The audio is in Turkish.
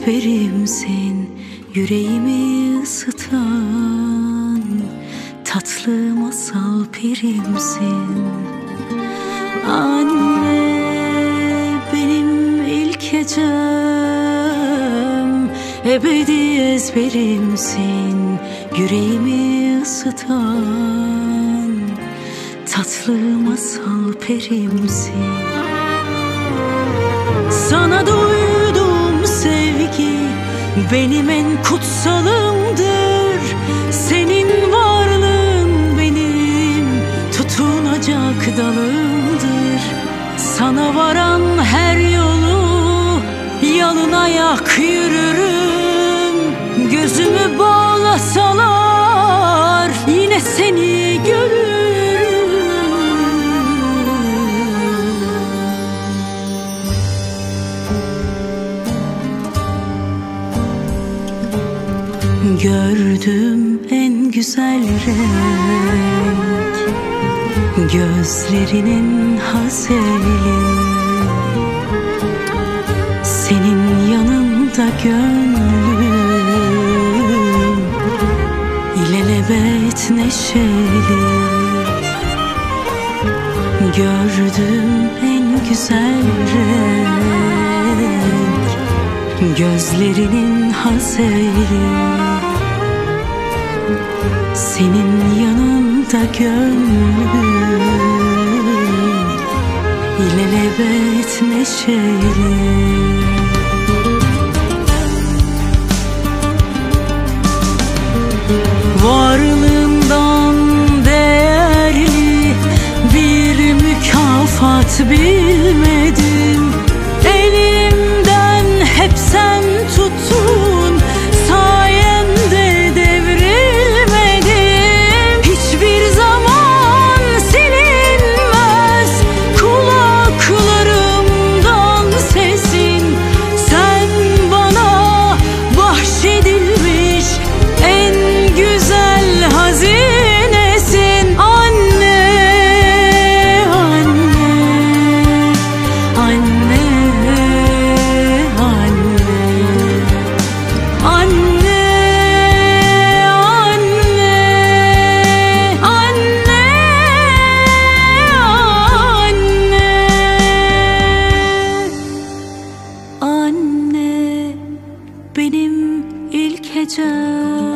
ezberimsin, yüreğimi ısıtan tatlı masal perimsin. Anne, benim ilk hecem, ebedi ezberimsin, yüreğimi ısıtan tatlı masal perimsin. Sana duyduğum sevgi benim en kutsalımdır. Senin varlığın benim tutunacak dalımdır. Sana varan her yolu yalın ayak yürürüm. Gözümü bağlasalar yine seni görürüm. Gördüm en güzel renk, gözlerinin hazeli. Senin yanında gönlüm ilelebet neşeli. Gördüm en güzel renk, gözlerinin hazeli. Senin yanında gönlüm ilelebet neşeli. Varlığından değerli bir mükafat bilmedim. Elimden hep sen tuttun, sayende devrilmedim. Hiçbir zaman silinmez kulaklarımdan sesin. Sen bana bahşedilmiş en güzel hazinesin. Anne, anne, anne, anne, anne, anne, anne, anne, benim ilk hecem,